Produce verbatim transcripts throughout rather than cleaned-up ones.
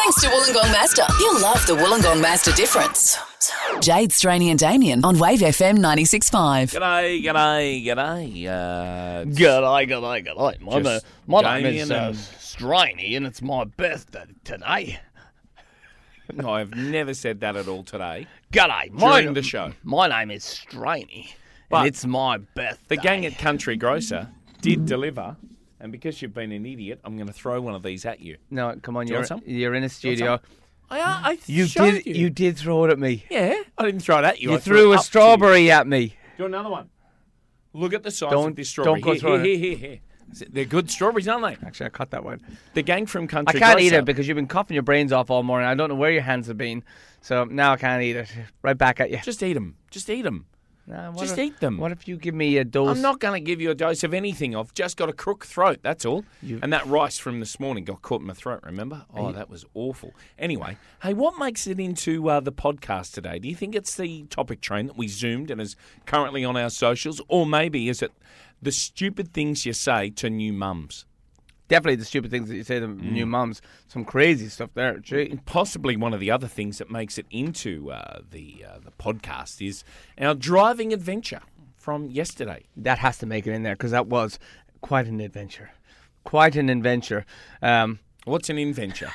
Thanks to Wollongong Mazda. You'll love the Wollongong Mazda difference. Jade, Straney and Damien on Wave F M ninety-six point five. G'day, g'day, g'day. Uh, G'day, g'day, g'day. My, na- Just my name Damien is uh, and- Straney and it's my birthday today. no, I've never said that at all today. G'day. My, During the show. My name is Straney But and it's my birthday. The gang at Country Grocer did deliver, and because you've been an idiot, I'm going to throw one of these at you. No, come on, Do you you're, want some? you're in a studio. I, I You showed did you. you did throw it at me. Yeah, I didn't throw it at you. You I threw it a up strawberry at me. To you. Do you want another one? Look at the size Don't- of this strawberry. don't go here, throwing here, here, here, here. They're good strawberries, aren't they? Actually, I cut that one. The gang from I Country can't Grocer. eat it because you've been coughing your brains off all morning. I don't know where your hands have been. So now I can't eat it. Right back at you. Just eat them. Just eat them. Nah, what just if, eat them. What if you give me a dose? I'm not going to give you a dose of anything. I've just got a crook throat, that's all. You- And that rice from this morning got caught in my throat, remember? Oh, that was awful. Anyway, hey, what makes it into uh, the podcast today? Do you think it's the topic train that we zoomed and is currently on our socials? Or maybe is it the stupid things you say to new mums? Definitely the stupid things that you say to Mm. new mums. Some crazy stuff there. Gee. Possibly one of the other things that makes it into uh, the uh, the podcast is our driving adventure from yesterday. That has to make it in there because that was quite an adventure. Quite an adventure. Um, What's an adventure?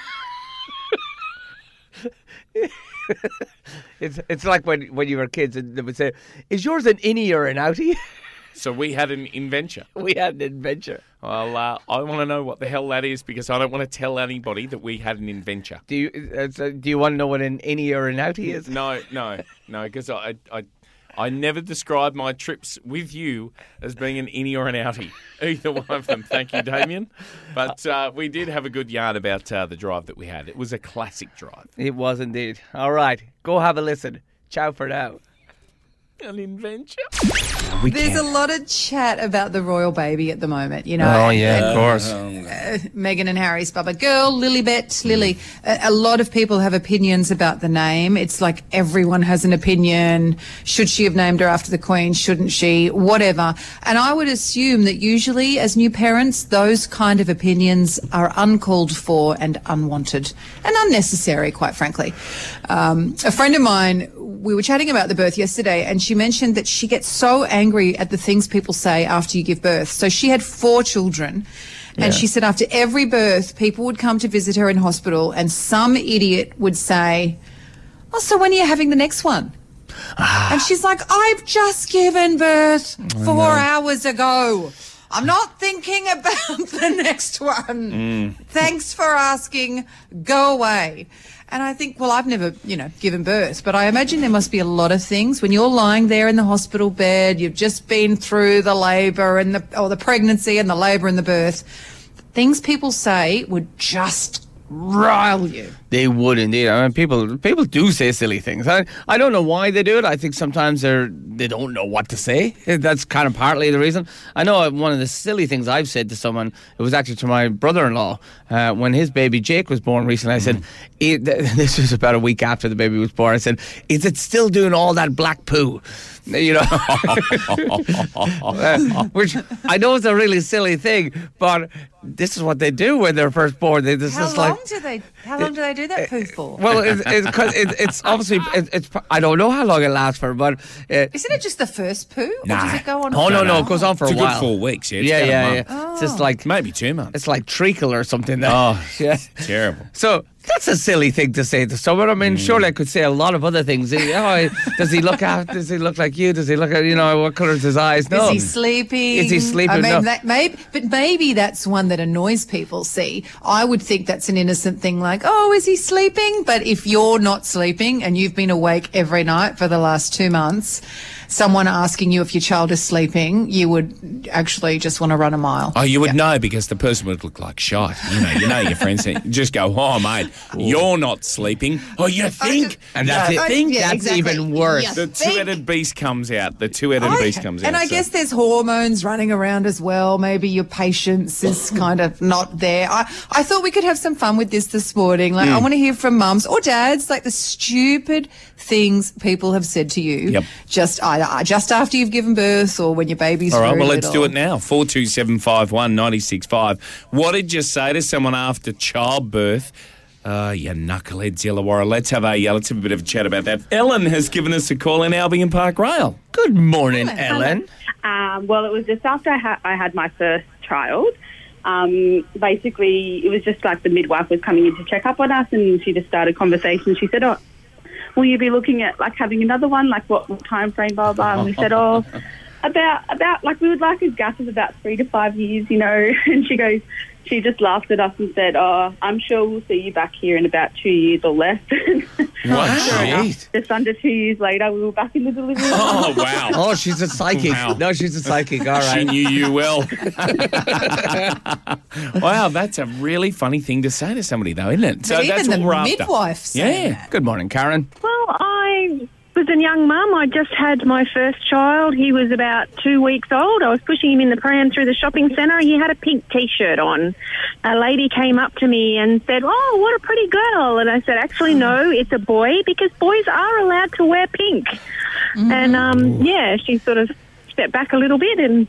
it's it's like when when you were kids and they would say, "Is yours an innie or an outie?" So we had an adventure. We had an adventure. Well, uh, I want to know what the hell that is because I don't want to tell anybody that we had an adventure. Do you uh, so do you want to know what an innie or an outie is? No, no, no, because I, I, I never describe my trips with you as being an innie or an outie. Either one of them. Thank you, Damien. But uh, we did have a good yarn about uh, the drive that we had. It was a classic drive. It was indeed. All right, go have a listen. Ciao for now. An adventure. There's a lot of chat about the royal baby at the moment, you know. Oh yeah, of course. Uh, Meghan and Harry's Bubba girl, Lilibet, Lily. A, a lot of people have opinions about the name. It's like everyone has an opinion. Should she have named her after the Queen? Shouldn't she? Whatever. And I would assume that usually as new parents, those kind of opinions are uncalled for and unwanted and unnecessary, quite frankly. Um, a friend of mine, we were chatting about the birth yesterday and she mentioned that she gets so angry at the things people say after you give birth. So she had four children and Yeah. she said after every birth, people would come to visit her in hospital and some idiot would say, "Oh, so when are you having the next one?" And she's like, "I've just given birth four hours ago. I'm not thinking about the next one. Thanks for asking. Go away." And I think, well, I've never, you know, given birth, but I imagine there must be a lot of things when you're lying there in the hospital bed, you've just been through the labour and the, or the pregnancy and the labour and the birth. Things people say would just rile you. They would indeed. I mean, people people do say silly things. I I don't know why they do it. I think sometimes they're they don't know what to say. That's kind of partly the reason. I know one of the silly things I've said to someone. It was actually to my brother-in-law uh, when his baby Jake was born recently. I said, it, this was about a week after the baby was born. I said, "Is it still doing all that black poo?" You know, uh, which I know is a really silly thing, but this is what they do when they're first born. They this How is long like. do they? How long do they do that poo for? Well, it's it's, cause it, it's obviously it, it's. I don't know how long it lasts for, but uh, Isn't it just the first poo? Or Nah. does it go on? oh no, for- no, it goes on for It's a a good while. four weeks, yeah. It's yeah, about a yeah, month. yeah. It's just like Maybe two months. it's like treacle or something. That, Oh, yeah. terrible. So that's a silly thing to say to someone. I mean, surely I could say a lot of other things. Oh, does he look out? Does he look like you? Does he look at you know what colour is his eyes? No. Is he sleeping? Is he sleeping? I mean, No. that maybe, but maybe that's one that annoys people. See, I would think that's an innocent thing, like, oh, is he sleeping? But if you're not sleeping and you've been awake every night for the last two months, someone asking you if your child is sleeping, you would actually just want to run a mile. Oh, you would know because the person would look like shite. You know, you know your friends. You just go, "Oh, mate, you're not sleeping." Oh, you think? And that's You it. think? Yeah, That's exactly. even worse. Yes. The two-headed beast comes out. The two-headed I- beast comes out. and I so- guess there's hormones running around as well. Maybe your patience is kind of not there. I, I thought we could have some fun with this this morning. Like, I Hmm. want to hear from mums or dads, like the stupid things people have said to you Yep. just either just after you've given birth or when your baby's All right, very well, let's little. do it now. four two seven five one nine six five. What did you say to someone after childbirth Uh, you knuckleheads, Illawarra. Let's have a uh, let's have a bit of a chat about that. Ellen has given us a call in Albion Park Rail. Good morning, Ellen. Um, well, it was just after I, ha- I had my first child. Um, basically, it was just like the midwife was coming in to check up on us, and she just started conversation. She said, "Oh, will you be looking at like having another one? Like what, what time frame, blah blah?" And we said, "Oh, about about like we would like a gap of about three to five years, you know." And she goes. She just laughed at us and said, "Oh, I'm sure we'll see you back here in about two years or less." Wow. Sure enough, just under two years later, we were back in the delivery room. Oh, wow. Oh, she's a psychic. Wow. No, she's a psychic. All right. She knew you well. Wow, that's a really funny thing to say to somebody, though, isn't it? So But that's even what we're the after. midwife saying Yeah. that. Good morning, Karen. Well, I was a young mum. I just had my first child. He was about two weeks old. I was pushing him in the pram through the shopping centre. He had a pink T-shirt on. A lady came up to me and said, "Oh, what a pretty girl." And I said, "Actually, no, it's a boy, because boys are allowed to wear pink." Mm-hmm. And, um, yeah, she sort of stepped back a little bit, and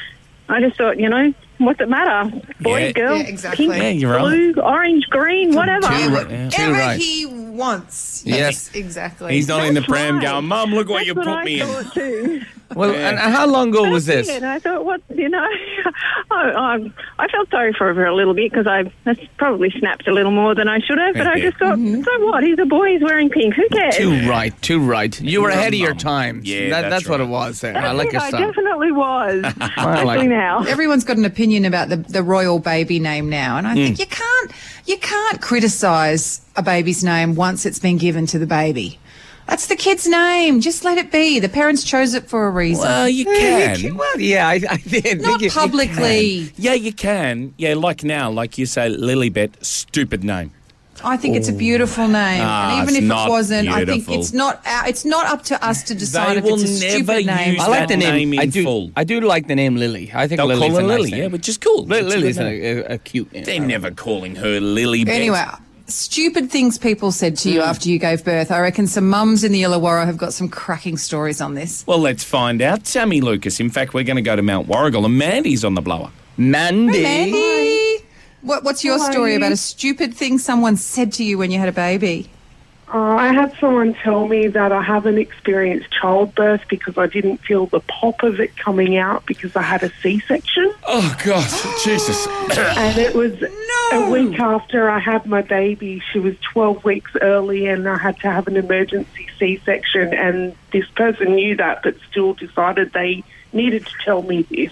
I just thought, you know, what's it matter? Boy, Yeah. girl, Yeah, exactly. pink, Yeah, you're blue, orange, green, whatever. Too Yeah, right. whatever Too right. he wants. Yes. exactly. He's not in the pram right. going, "Mum, look what That's you what put I me in." thought too. Well, Yeah. and how long ago was this? And I thought, what, you know, I, I, I felt sorry for her a little bit, because I that's probably snapped a little more than I should have. But I just thought, so what? He's a boy. He's wearing pink. Who cares? Too right, too right. You were Your ahead of your mum. time. Yeah, that, that's that's what right. it was there. I That's like it, your I son. definitely was. I like Especially it. now. Everyone's got an opinion about the, the royal baby name now, and I Hmm. think you can't you can't criticise a baby's name once it's been given to the baby. That's the kid's name. Just let it be. The parents chose it for a reason. Well, you Yeah, can. you- Well, yeah, I, I think Not you- publicly. Yeah, you can. Yeah, like now, like you say, Lilybet, stupid name. I think it's a beautiful name, Ah, and even it's if not it wasn't, I think beautiful. it's not. Our, it's not up to us to decide They if will it's a never stupid name. use I like that the name. name I in do. full. I do like the name Lily. I think They'll Lily's call her a nice Lily, name. yeah, which is cool. Li- It's a Lily's good name. a, a, a cute name. They're never calling her Lilybet. Anyway, stupid things people said to you after you gave birth. I reckon some mums in the Illawarra have got some cracking stories on this. Well, let's find out. Sammy Lucas. In fact, we're going to go to Mount Warrigal, and Mandy's on the blower. Mandy. Mandy, what, what's your Hi. story about a stupid thing someone said to you when you had a baby? Uh, I had someone tell me that I haven't experienced childbirth because I didn't feel the pop of it coming out because I had a C-section. Oh, God. Jesus. And it was a week after I had my baby. She was twelve weeks early and I had to have an emergency C-section. And this person knew that but still decided they needed to tell me this.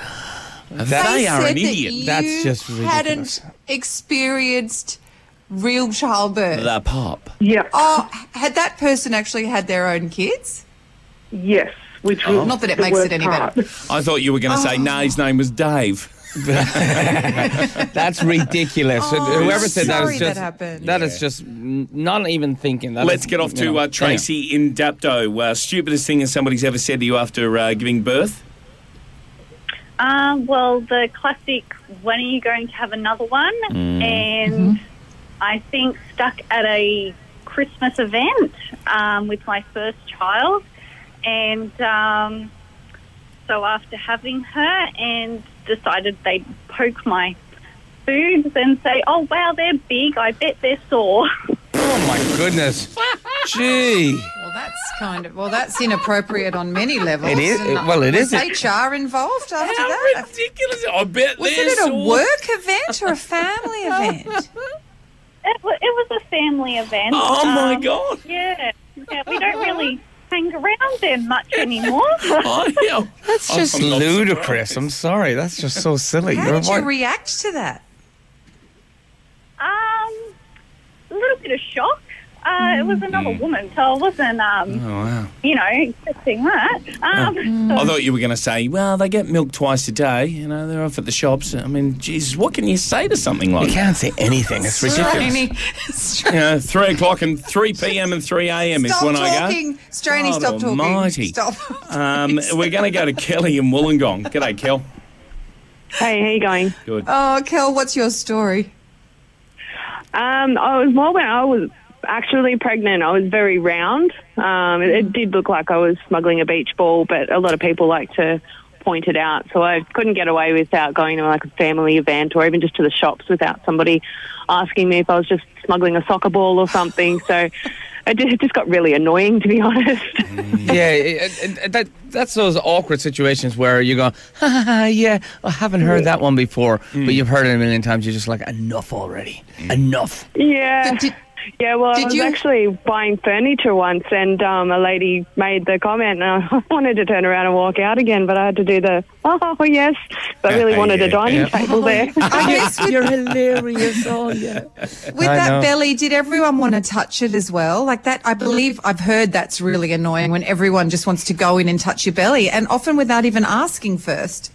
They are said an that idiot. you That's just ridiculous. hadn't experienced real childbirth. The pop. Yeah. Oh, had that person actually had their own kids? Yes. Which was Not that it the makes it worst any part. better. I thought you were going to say, no, his name was Dave. That's ridiculous. Oh, Whoever I'm said that sorry is that just happened. that is just n- not even thinking. That Let's is, get off you to know, uh, Tracy in Dapto. Uh, stupidest thing somebody's ever said to you after uh, giving birth? Um, well, the classic, when are you going to have another one? And I think stuck at a Christmas event um, with my first child. And um, so after having her and decided they'd poke my foods and say, "Oh, wow, they're big. I bet they're sore." Oh my goodness. Gee. Well, that's kind of well, that's inappropriate on many levels. It is- And, it- well, it was is. H R involved after How that? ridiculous. I bet Was they're it at a sore. work event or a family event? It, wa- it was a family event. Oh, my Um, God. Yeah. yeah, we don't really hang around there much anymore. Oh, yeah. That's I'm- just I'm not ludicrous. surprised. I'm sorry. That's just so silly. How You're did you avoid- react to that? Um, a little bit of shock. Uh, it was another woman, so I wasn't, um, Oh, wow. you know, expecting that. Um, I thought you were going to say, well, they get milk twice a day. You know, they're off at the shops. I mean, Jesus, what can you say to something like You that? can't say anything. It's ridiculous. Strainy, You Strainy, know, three o'clock and three p.m. and three a.m. is stop when I go. talking. Strainy, God stop talking. almighty. Stop. Um, we're going to go to Kelly in Wollongong. G'day, Kel. Hey, how you going? Good. Oh, Kel, what's your story? Um, I was more when I was actually pregnant. I was very round. Um, it, it did look like I was smuggling a beach ball, but a lot of people like to pointed out. So I couldn't get away without going to like a family event or even just to the shops without somebody asking me if I was just smuggling a soccer ball or something. So it just, it just got really annoying, to be honest. Yeah, it, it, that that's those awkward situations where you go, ha, ha, ha, yeah, I haven't heard that one before, mm. but you've heard it a million times. You're just like, enough already, mm. enough. Yeah. Did, Yeah, well, Did I was you... actually buying furniture once, and um, a lady made the comment, and I wanted to turn around and walk out again, but I had to do the, oh, yes. So I really Uh, wanted yeah, a dining yeah. table there. I guess with, You're hilarious, oh yeah. with I that know. belly, did everyone want to touch it as well? Like that, I believe I've heard that's really annoying when everyone just wants to go in and touch your belly, and often without even asking first.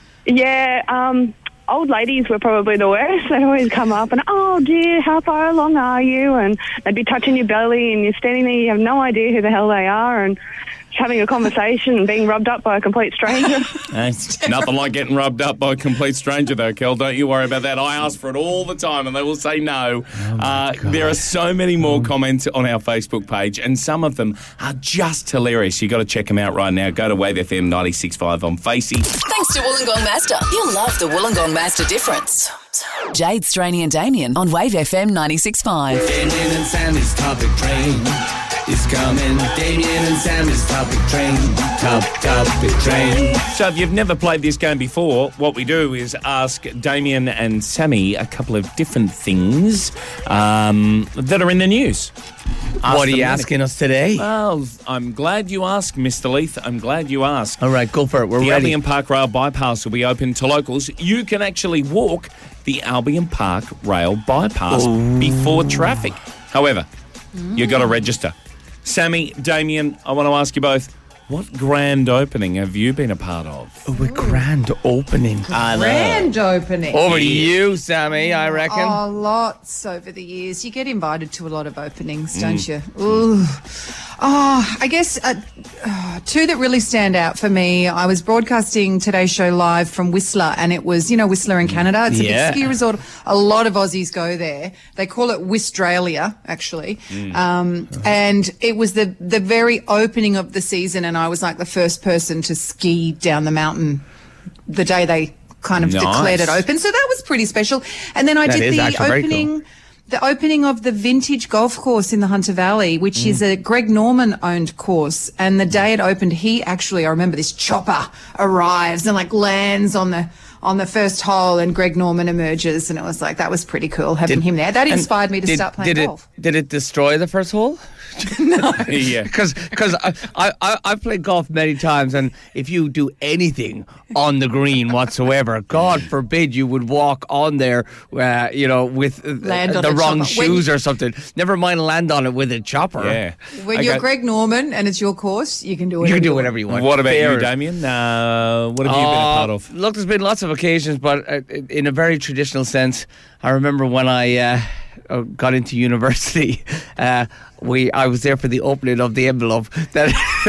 Yeah, um, old ladies were probably the worst. They'd always come up and, oh, dear, how far along are you? And they'd be touching your belly, and you're standing there, you have no idea who the hell they are, and having a conversation and being rubbed up by a complete stranger. Nothing like getting rubbed up by a complete stranger, though, Kel. Don't you worry about that. I ask for it all the time, and they will say no. Oh uh, there are so many more comments on our Facebook page, and some of them are just hilarious. You've got to check them out right now. Go to Wave F M ninety-six point five on Facey. Thanks to Wollongong Master. You'll love the Wollongong Master difference. Jade, Straney and Damien on Wave F M ninety-six point five. Damien and Sammy's topic train is coming. Damien and Sammy's topic train. Top topic train. So if you've never played this game before, what we do is ask Damien and Sammy a couple of different things um, that are in the news. Ask What are you them asking us today? Well, I'm glad you asked, Mister Leith. I'm glad you asked. All right, go for it. We're The ready. Albion Park Rail Bypass will be open to locals. You can actually walk the Albion Park Rail Bypass before traffic. However, you've got to register. Sammy, Damien, I want to ask you both, what grand opening have you been a part of? Oh, a grand opening. I know. Grand opening. Over to you, Sammy, I reckon. Oh, lots over the years. You get invited to a lot of openings, don't you? Ooh. Oh, I guess uh, uh, two that really stand out for me. I was broadcasting Today's Show live from Whistler, and it was, you know, Whistler in Canada. It's a Yeah. big ski resort. A lot of Aussies go there. They call it Wistralia, actually. Um, and it was the, the very opening of the season, and I was like the first person to ski down the mountain the day they kind of Nice. declared it open. So that was pretty special. And then I That did is the actually very cool. opening... The opening of the vintage golf course in the Hunter Valley, which Mm. is a Greg Norman owned course. And the day it opened, he actually, I remember this chopper arrives and like lands on the on the first hole, and Greg Norman emerges. And it was like, that was pretty cool having Did- him there. That and inspired me to did, start playing did golf. It, did it destroy the first hole? Yeah. Because I, I, I, I've played golf many times, and if you do anything on the green whatsoever, God forbid you would walk on there, uh, you know, with uh, Land on the a wrong chopper. shoes When- or something. Never mind land on it with a chopper. Yeah. When Okay. you're Greg Norman and it's your course, you can do You whatever can do want. whatever you want. What about Fair. you, Damien? Uh, what have you been a Uh, part of? Look, there's been lots of occasions, but uh, in a very traditional sense, I remember when I uh, uh, got into university, uh, we I was there for the opening of the envelope. That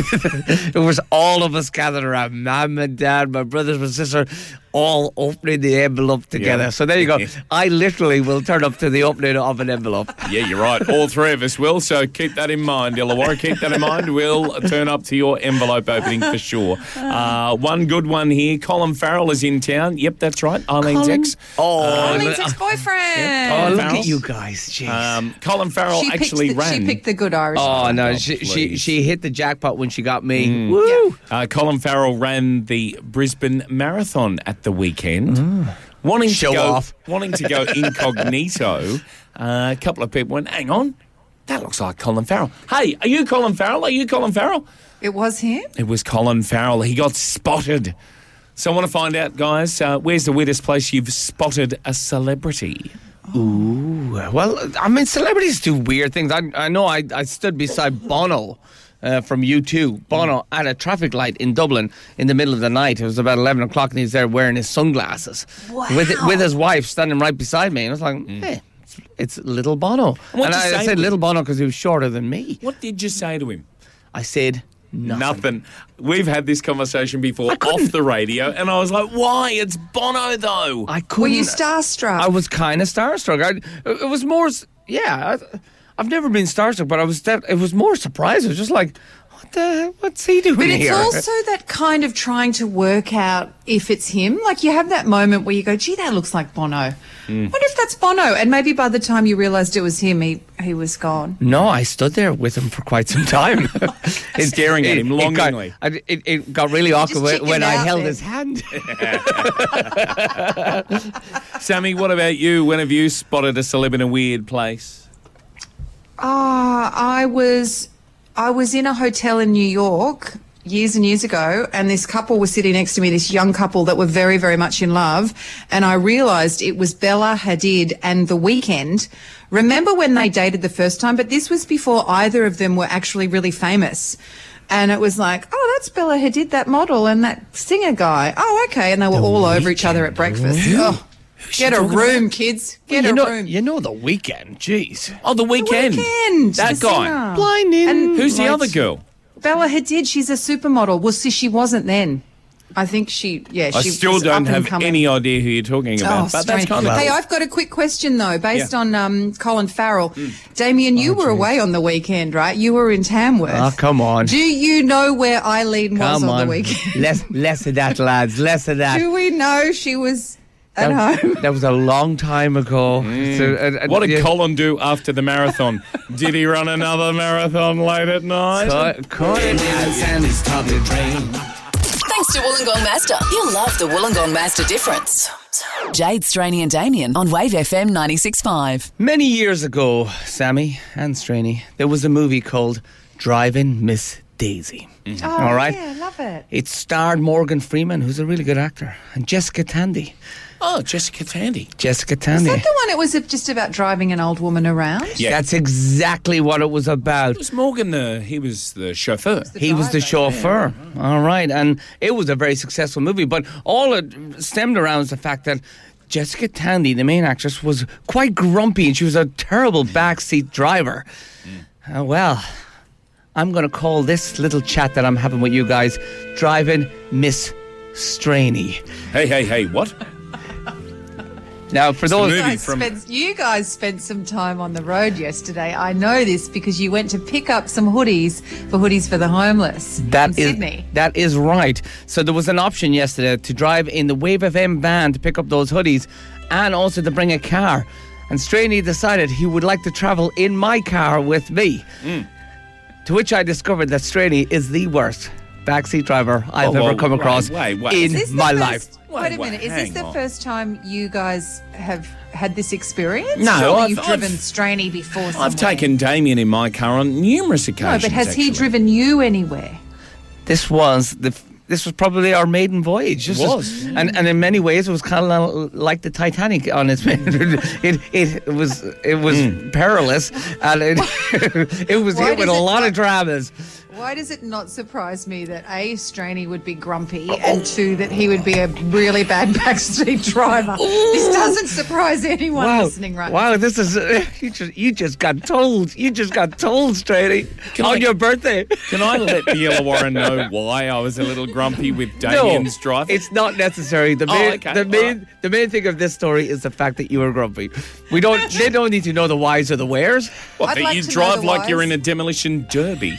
it was all of us gathered around, mum and dad, my brothers, my sister, all opening the envelope together. Yeah. So there you go. I literally will turn up to the opening of an envelope. Yeah, you're right. All three of us will, so keep that in mind. Illawarra, keep that in mind. We'll turn up to your envelope opening for sure. Uh, one good one here. Colin Farrell is in town. Yep, that's right. Eileen's Colin- ex. Oh, Eileen's uh, ex-boyfriend. oh, Colin look Farrell. at you guys. Jeez. Um, Colin Farrell she, picked actually the, ran. she picked the good Irish. Oh no, Oh, she, she please. she hit the jackpot when she got me. Mm. Woo! Uh, Colin Farrell ran the Brisbane Marathon at the weekend. Wanting Show to go, off. wanting to go incognito. Uh, a couple of people went, hang on, that looks like Colin Farrell. Hey, are you Colin Farrell? Are you Colin Farrell? It was him? It was Colin Farrell. He got spotted. So I want to find out, guys, uh, where's the weirdest place you've spotted a celebrity? Ooh, well, I mean, celebrities do weird things. I, I know I, I stood beside Bono uh, from U two. Bono at a traffic light in Dublin in the middle of the night. It was about eleven o'clock and he's there wearing his sunglasses. Wow. With with his wife standing right beside me. And I was like, hey, it's, it's little Bono. what'd And you I, say I to said him? little Bono because he was shorter than me. What did you say to him? I said nothing. Nothing. We've had this conversation before couldn't- off the radio, and I was like, why? It's Bono, though. I couldn't. Were you starstruck? I was kind of starstruck. I, it was more, s- yeah. I, I've never been starstruck, but I was. That, it was more surprised. It was just like, what the, what's he doing But it's here? also that kind of trying to work out if it's him. Like, you have that moment where you go, gee, that looks like Bono. Mm. What if that's Bono? And maybe by the time you realised it was him, he, he was gone. No, I stood there with him for quite some time. It- Staring at him it- it got- longingly. It, it, it got really awkward Just when, chickened when I out held then. his hand. Sammy, what about you? When have you spotted a celeb in a weird place? Ah, I was I was in a hotel in New York years and years ago, and this couple was sitting next to me, this young couple that were very, very much in love, and I realised it was Bella Hadid and The Weeknd. Remember when they dated the first time? But this was before either of them were actually really famous. And it was like, oh, that's Bella Hadid, that model, and that singer guy. Oh, okay. And they were all over each other at breakfast. Oh, get a room, kids. Get you a know, room. You know The Weeknd, jeez. Oh, The Weeknd. Weeknd, That the guy. singer. Blinding. And Who's the like, other girl? Bella Hadid, she's a supermodel. Well, see, she wasn't then. I think she, yeah, I she still was don't up and have coming. any idea who you're talking about, Oh, but that's strange. kind of Hey, cool. I've got a quick question though, based Yeah. on um, Colin Farrell. Mm. Damien, you were away on the weekend, right? You were in Tamworth. Oh, come on. Do you know where Eileen was Come on, on. the weekend? less, less of that, lads. Less of that. Do we know she was at that, home? that was a long time ago. So, uh, uh, What did yeah. Colin do after the marathon? Did he run another marathon late at night? Cut- cut it. Damien and Sammy's Topic Train. Thanks to Wollongong Master. You'll love the Wollongong Master difference. Jade, Straney and Damien on Wave F M ninety-six point five. Many years ago, Sammy and Straney, there was a movie called Driving Miss Daisy. Oh, All right. yeah, love it. It starred Morgan Freeman, who's a really good actor, and Jessica Tandy. Oh, Jessica Tandy. Jessica Is Tandy. that the one? It was just about driving an old woman around. Yeah. That's exactly what it was about. Was Morgan the, he was the chauffeur. The He was the driver. chauffeur. All right. And it was a very successful movie, but all it stemmed around is the fact that Jessica Tandy, the main actress, was quite grumpy and she was a terrible backseat driver. Uh, well, I'm going to call this little chat that I'm having with you guys Driving Miss Straney. Hey, hey, hey, what? Now, for the those... movie. You guys, from- spent, you guys spent some time on the road yesterday. I know this because you went to pick up some hoodies for Hoodies for the Homeless That in is Sydney. that is right. So there was an option yesterday to drive in the Wave F M van to pick up those hoodies, and also to bring a car. And Straney decided he would like to travel in my car with me. Mm. To which I discovered that Straney is the worst backseat driver I've Whoa, ever whoa, come wait, across wait, wait. in Is this the my first- life. Wait a Wait, minute. Is this hang the on. first time you guys have had this experience? No, Surely I've- you've I've- driven Straney before. I've somewhere. taken Damien in my car on numerous No, occasions. but has he actually. driven you anywhere? This was the. This was probably our maiden voyage. This It was. and and in many ways, it was kind of like the Titanic on its. it, it it was it was perilous, and it it was Why hit with a does it lot not- of dramas. Why does it not surprise me that A, Straney would be grumpy, and two, that he would be a really bad backseat driver? This doesn't surprise anyone Wow! listening right now. Wow! This is uh, you just you just got told. You just got told, Straney, Can on I- your birthday. Can I let the Illawarra know why I was a little grumpy with Damien's no, driving? it's not necessary. The Oh, main, okay, the all main, right. the main thing of this story is the fact that you were grumpy. We don't. They don't need to know the whys or the wheres. What, I'd that like you to know drive the like you're whys. in a demolition derby.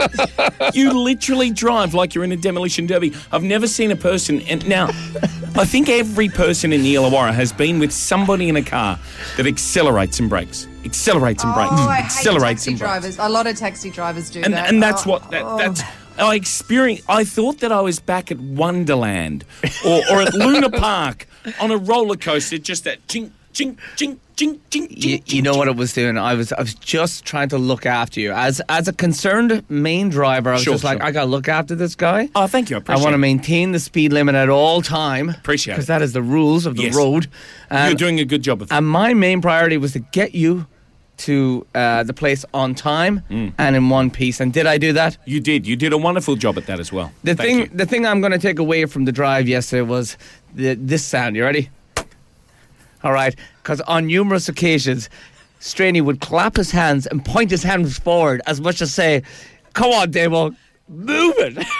You literally drive like you're in a demolition derby. I've never seen a person, and now I think every person in the Illawarra has been with somebody in a car that accelerates and brakes, accelerates and brakes, Oh, I hate accelerates taxi and brakes. drivers. A lot of taxi drivers do And, that. and that's Oh, what that, oh. that's. I experienced. I thought that I was back at Wonderland or, or at Luna Park on a roller coaster, just that chink, chink, chink, chink, chink, You, chink. you know chink. what I was doing? I was I was just trying to look after you as as a concerned main driver. I was Sure, just like, sure. I got to look after this guy. Oh, thank you. I I appreciate want to it. maintain the speed limit at all time. Appreciate because it. that is the rules of the Yes. road. You're And, doing a good job of that. and my main priority was to get you to uh, the place on time Mm. and in one piece. And did I do that? You did. You did a wonderful job at that as well. The Thank thing, you. the thing I'm going to take away from the drive yesterday was the, this sound. You ready? All right, because on numerous occasions, Straney would clap his hands and point his hands forward as much as say, "Come on, Damo, move it."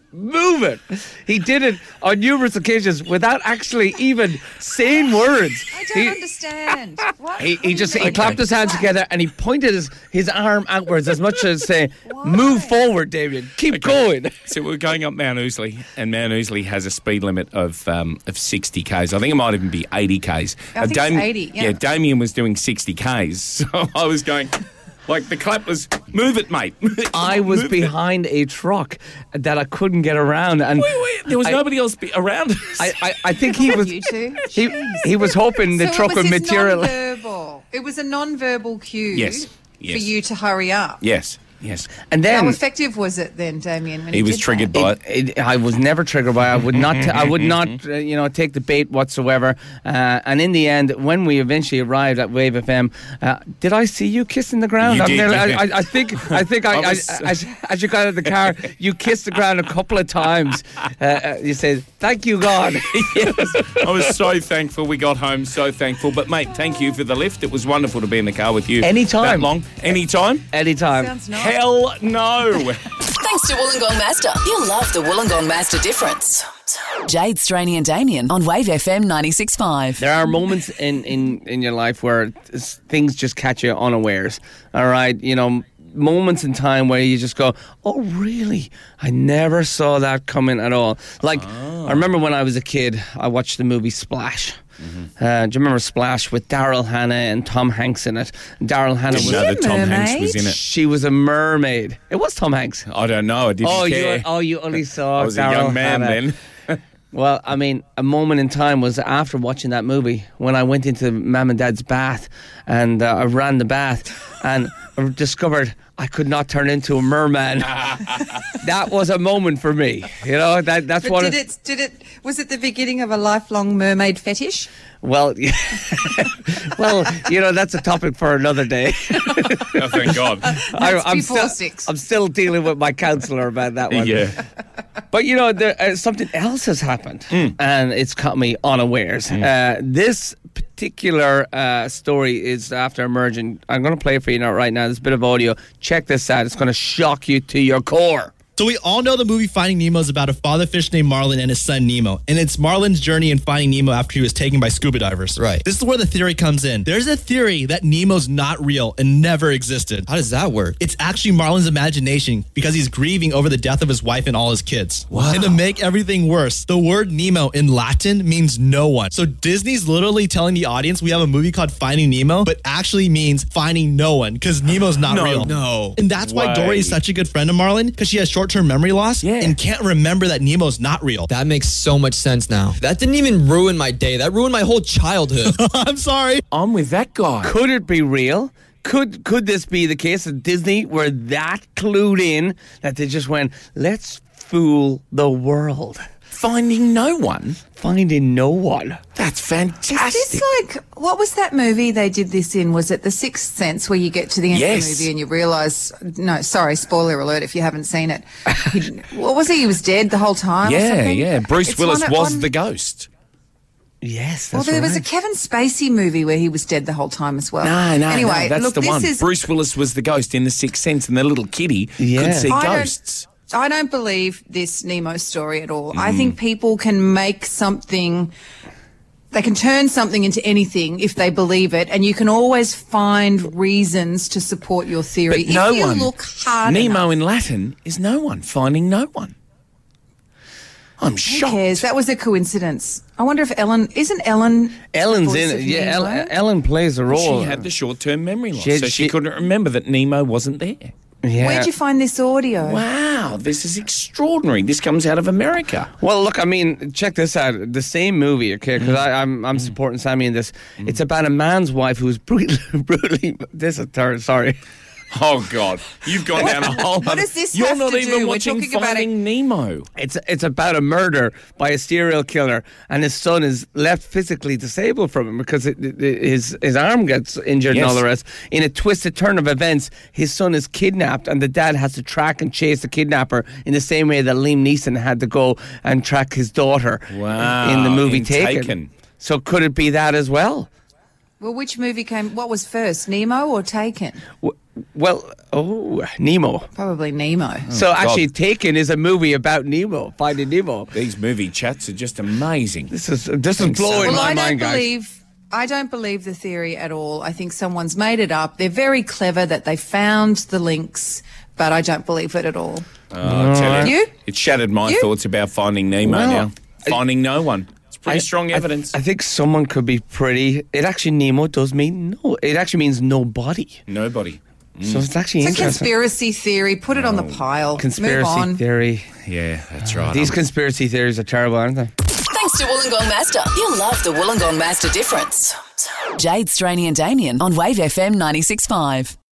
move it. He did it on numerous occasions without actually even saying words. I don't He- understand. What? He, What he do just you he mean? clapped his hands together and he pointed his, his arm outwards as much as say, "Move forward, Damien. Keep going." So we're going up Mount Ousley, and Mount Ousley has a speed limit of um, of sixty kays. I think it might even be eighty kays. I think it's eighty, yeah. Damien was doing sixty kays, so I was going. Like the clap was, move it, mate. I was Move it. behind a truck that I couldn't get around, and Wait, wait, there was I- nobody else be around us. I, I, I think he was You two? he, Jeez. he was hoping the so truck it was would this material. non-verbal. It was a non-verbal cue Yes, for yes. you to hurry up. yes, yes. And then How effective was it then, Damien? When He was did triggered that? by it. It, I was never triggered by it. I would not. T- I would not. Uh, you know, take the bait whatsoever. Uh, and in the end, when we eventually arrived at Wave F M, uh, did I see you kissing the ground? You I'm did, nearly- yeah. I, I, I think. I think. I, I I, was- as, as you got out of the car, you kissed the ground a couple of times. Uh, uh, you said, "Thank you, God." Yes, I was so thankful we got home, so thankful. But, mate, thank you for the lift. It was wonderful to be in the car with you. Anytime. That long. Anytime? Anytime. Sounds nice. Hell no. Thanks to Wollongong Master. You'll love the Wollongong Master difference. Jade, Straney and Damien on Wave F M ninety-six point five. There are moments in, in, in your life where s- things just catch you unawares. All right, you know, moments in time where you just go, "Oh, really? I never saw that coming at all." Like, I remember when I was a kid, I watched the movie Splash. Uh, do you remember Splash with Daryl Hannah and Tom Hanks in it? Daryl Hannah Was was she No, a that Tom Hanks was in mermaid? it. she was a mermaid. It was Tom Hanks. I don't know. I didn't Oh, care. you oh you only saw I was a Daryl young man Hannah. then. Well, I mean, a moment in time was after watching that movie when I went into Mum and Dad's bath and uh, I ran the bath and I discovered I could not turn into a merman. That was a moment for me. You know, that that's But what. did it? Did it? Was it the beginning of a lifelong mermaid fetish? Well, well, you know, that's a topic for another day. Oh, thank God. I, I'm before still, six. I'm still dealing with my counsellor about that one. Yeah. But you know, there, uh, something else has happened, and it's caught me unawares. Uh, this particular uh, story is after emerging. I'm going to play it for you now, right now. There's a bit of audio. Check this out. It's going to shock you to your core. So we all know the movie Finding Nemo is about a father fish named Marlin and his son Nemo. And it's Marlin's journey in finding Nemo after he was taken by scuba divers. Right. This is where the theory comes in. There's a theory that Nemo's not real and never existed. How does that work? It's actually Marlin's imagination because he's grieving over the death of his wife and all his kids. Wow. And to make everything worse, the word Nemo in Latin means no one. So Disney's literally telling the audience we have a movie called Finding Nemo, but actually means finding no one because Nemo's not No. real. No. And that's why Way. Dory is such a good friend of Marlin because she has short-term memory loss Yeah. and can't remember that Nemo's not real. That makes so much sense now. That didn't even ruin my day. That ruined my whole childhood. I'm sorry. I'm with that guy. Could it be real? Could could this be the case that Disney were that clued in that they just went, let's fool the world? Finding no one? Finding no one. That's Is fantastic. this like, what was that movie they did this in? Was it The Sixth Sense where you get to the end Yes. of the movie and you realise, no, sorry, spoiler alert if you haven't seen it. He, what was he? He was dead the whole time or Yeah, something? yeah. Bruce It's Willis one- was one- the ghost. Yes, Well, that's there was a right. Kevin Spacey movie where he was dead the whole time as well. No, no, anyway, no. That's look, the this one. is. Bruce Willis was the ghost in The Sixth Sense, and the little kitty Yeah. could see I don't- ghosts. I don't believe this Nemo story at all. Mm. I think people can make something, they can turn something into anything if they believe it, and you can always find reasons to support your theory. But no if you one. look hard Nemo enough. in Latin is no one. Finding no one. I'm Who shocked. cares? That was a coincidence. I wonder if Ellen, isn't Ellen Ellen's the voice in of it. Yeah, Nemo? Ellen, Ellen plays a role. She had the short-term memory loss, She- so she, she- couldn't remember that Nemo wasn't there. yeah. Where'd you find this audio? Wow, this is extraordinary. This comes out of America. Well, look, I mean, check this out. The same movie, okay, because I'm I'm supporting Sammy in this. It's about a man's wife who's brutally, brutally. This is ter- sorry. Oh God, you've gone down a whole. What does this You're have not to even do? We're watching talking about Finding Nemo. It's it's about a murder by a serial killer, and his son is left physically disabled from him because it, it, his his arm gets injured and Yes. all the rest. In a twisted turn of events, his son is kidnapped, and the dad has to track and chase the kidnapper in the same way that Liam Neeson had to go and track his daughter Wow, in the movie in Taken. Taken. So could it be that as well? Well, which movie came, what was first, Nemo or Taken? W- Well, oh, Nemo. Probably Nemo. So actually, God. Taken is a movie about Nemo, Finding Nemo. These movie chats are just amazing. This is this is blowing Well, my I don't mind, guys. believe I don't believe the theory at all. I think someone's made it up. They're very clever that they found the links, but I don't believe it at all. Oh, I tell you, You? it shattered my You? thoughts about Finding Nemo Well, now. Finding no one. It's pretty I- strong I- evidence. I, think someone could be pretty. It actually Nemo does mean no. It actually means nobody. Nobody. So it's actually It's a interesting. conspiracy theory. Put it on the pile. Move Conspiracy on. theory. Yeah, that's right. These I'm- conspiracy theories are terrible, aren't they? Thanks to Wollongong Master. You'll love the Wollongong Master difference. Jade, Straney and Damien on Wave F M ninety-six point five.